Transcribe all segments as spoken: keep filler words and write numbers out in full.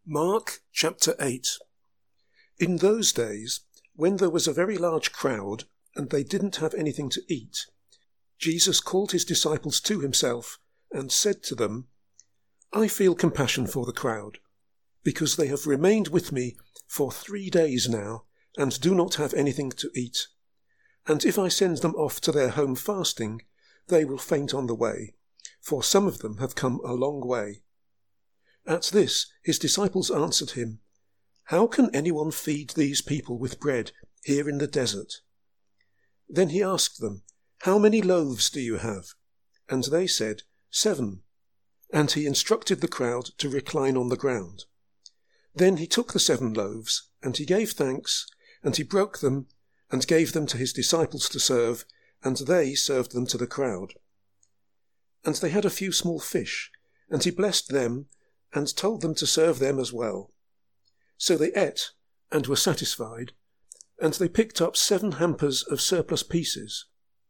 Mark chapter eight. In those days, when there was a very large crowd, and they didn't have anything to eat, Jesus called his disciples to himself and said to them, I feel compassion for the crowd, because they have remained with me for three days now, and do not have anything to eat. And if I send them off to their home fasting, they will faint on the way, for some of them have come a long way. At this his disciples answered him, How can anyone feed these people with bread here in the desert? Then he asked them, How many loaves do you have? And they said, Seven. And he instructed the crowd to recline on the ground. Then he took the seven loaves, and he gave thanks, and he broke them, and gave them to his disciples to serve, and they served them to the crowd. And they had a few small fish, and he blessed them, and told them to serve them as well. So they ate, and were satisfied, and they picked up seven hampers of surplus pieces.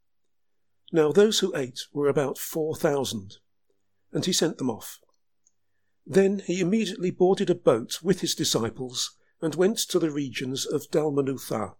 Now those who ate were about four thousand, and he sent them off. Then he immediately boarded a boat with his disciples, and went to the regions of Dalmanutha.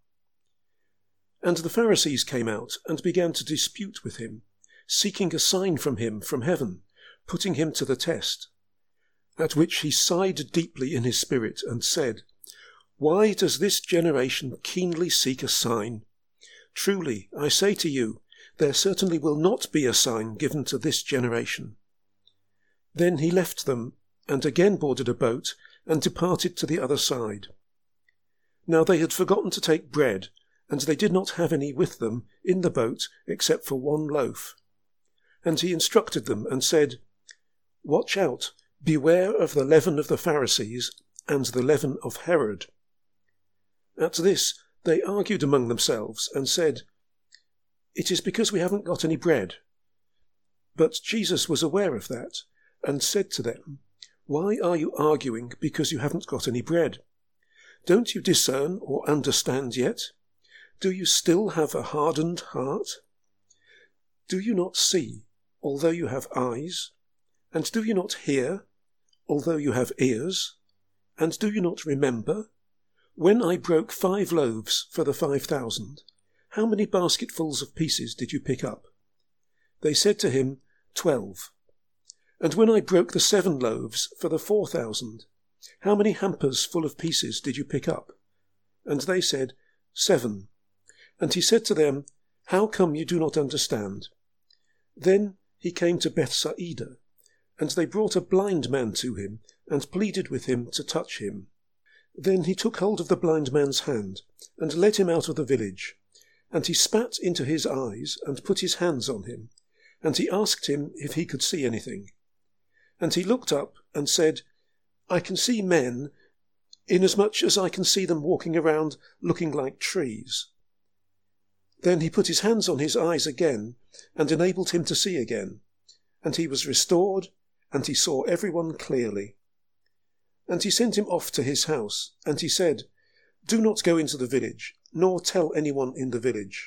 And the Pharisees came out, and began to dispute with him, seeking a sign from him from heaven, putting him to the test. At which he sighed deeply in his spirit, and said, Why does this generation keenly seek a sign? Truly, I say to you, there certainly will not be a sign given to this generation. Then he left them, and again boarded a boat, and departed to the other side. Now they had forgotten to take bread, and they did not have any with them in the boat except for one loaf. And he instructed them, and said, Watch out, beware of the leaven of the Pharisees, and the leaven of Herod. At this they argued among themselves, and said, It is because we haven't got any bread. But Jesus was aware of that, and said to them, Why are you arguing because you haven't got any bread? Don't you discern or understand yet? Do you still have a hardened heart? Do you not see, although you have eyes? And do you not hear, although you have ears? And do you not remember? When I broke five loaves for the five thousand, how many basketfuls of pieces did you pick up? They said to him, Twelve. And when I broke the seven loaves for the four thousand, how many hampers full of pieces did you pick up? And they said, Seven. And he said to them, How come you do not understand? Then he came to Bethsaida, and they brought a blind man to him, and pleaded with him to touch him. Then he took hold of the blind man's hand, and led him out of the village. And he spat into his eyes, and put his hands on him. And he asked him if he could see anything. And he looked up, and said, I can see men, inasmuch as I can see them walking around looking like trees. Then he put his hands on his eyes again, and enabled him to see again. And he was restored, and he saw everyone clearly. And he sent him off to his house, and he said, Do not go into the village, nor tell anyone in the village.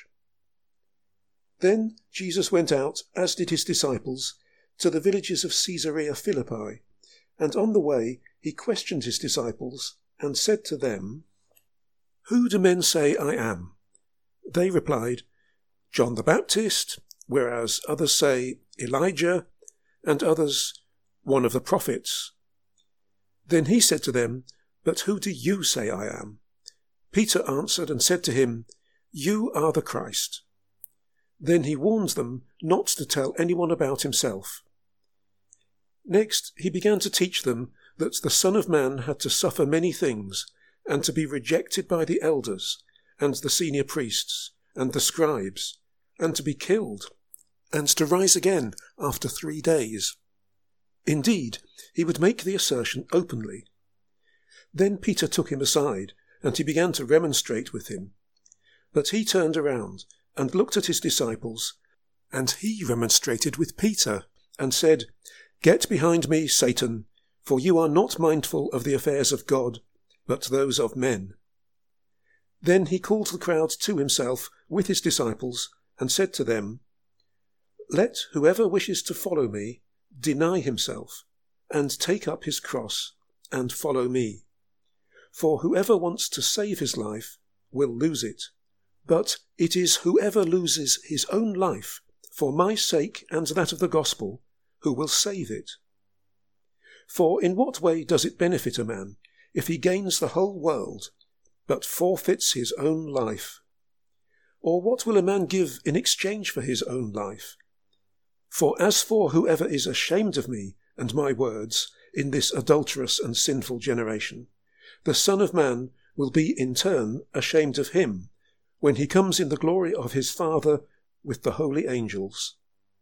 Then Jesus went out, as did his disciples, to the villages of Caesarea Philippi, and on the way he questioned his disciples, and said to them, Who do men say I am? They replied, John the Baptist, whereas others say Elijah, and others one of the prophets. Then he said to them, But who do you say I am? Peter answered and said to him, You are the Christ. Then he warned them not to tell anyone about himself. Next he began to teach them that the Son of Man had to suffer many things, and to be rejected by the elders, and the senior priests, and the scribes, and to be killed, and to rise again after three days. Indeed, he would make the assertion openly. Then Peter took him aside, and he began to remonstrate with him. But he turned around, and looked at his disciples, and he remonstrated with Peter, and said, Get behind me, Satan, for you are not mindful of the affairs of God, but those of men. Then he called the crowd to himself with his disciples, and said to them, Let whoever wishes to follow me deny himself, and take up his cross, and follow me. For whoever wants to save his life will lose it, but it is whoever loses his own life for my sake and that of the gospel who will save it. For in what way does it benefit a man if he gains the whole world, but forfeits his own life? Or what will a man give in exchange for his own life? For as for whoever is ashamed of me and my words in this adulterous and sinful generation, the Son of Man will be in turn ashamed of him when he comes in the glory of his Father with the holy angels.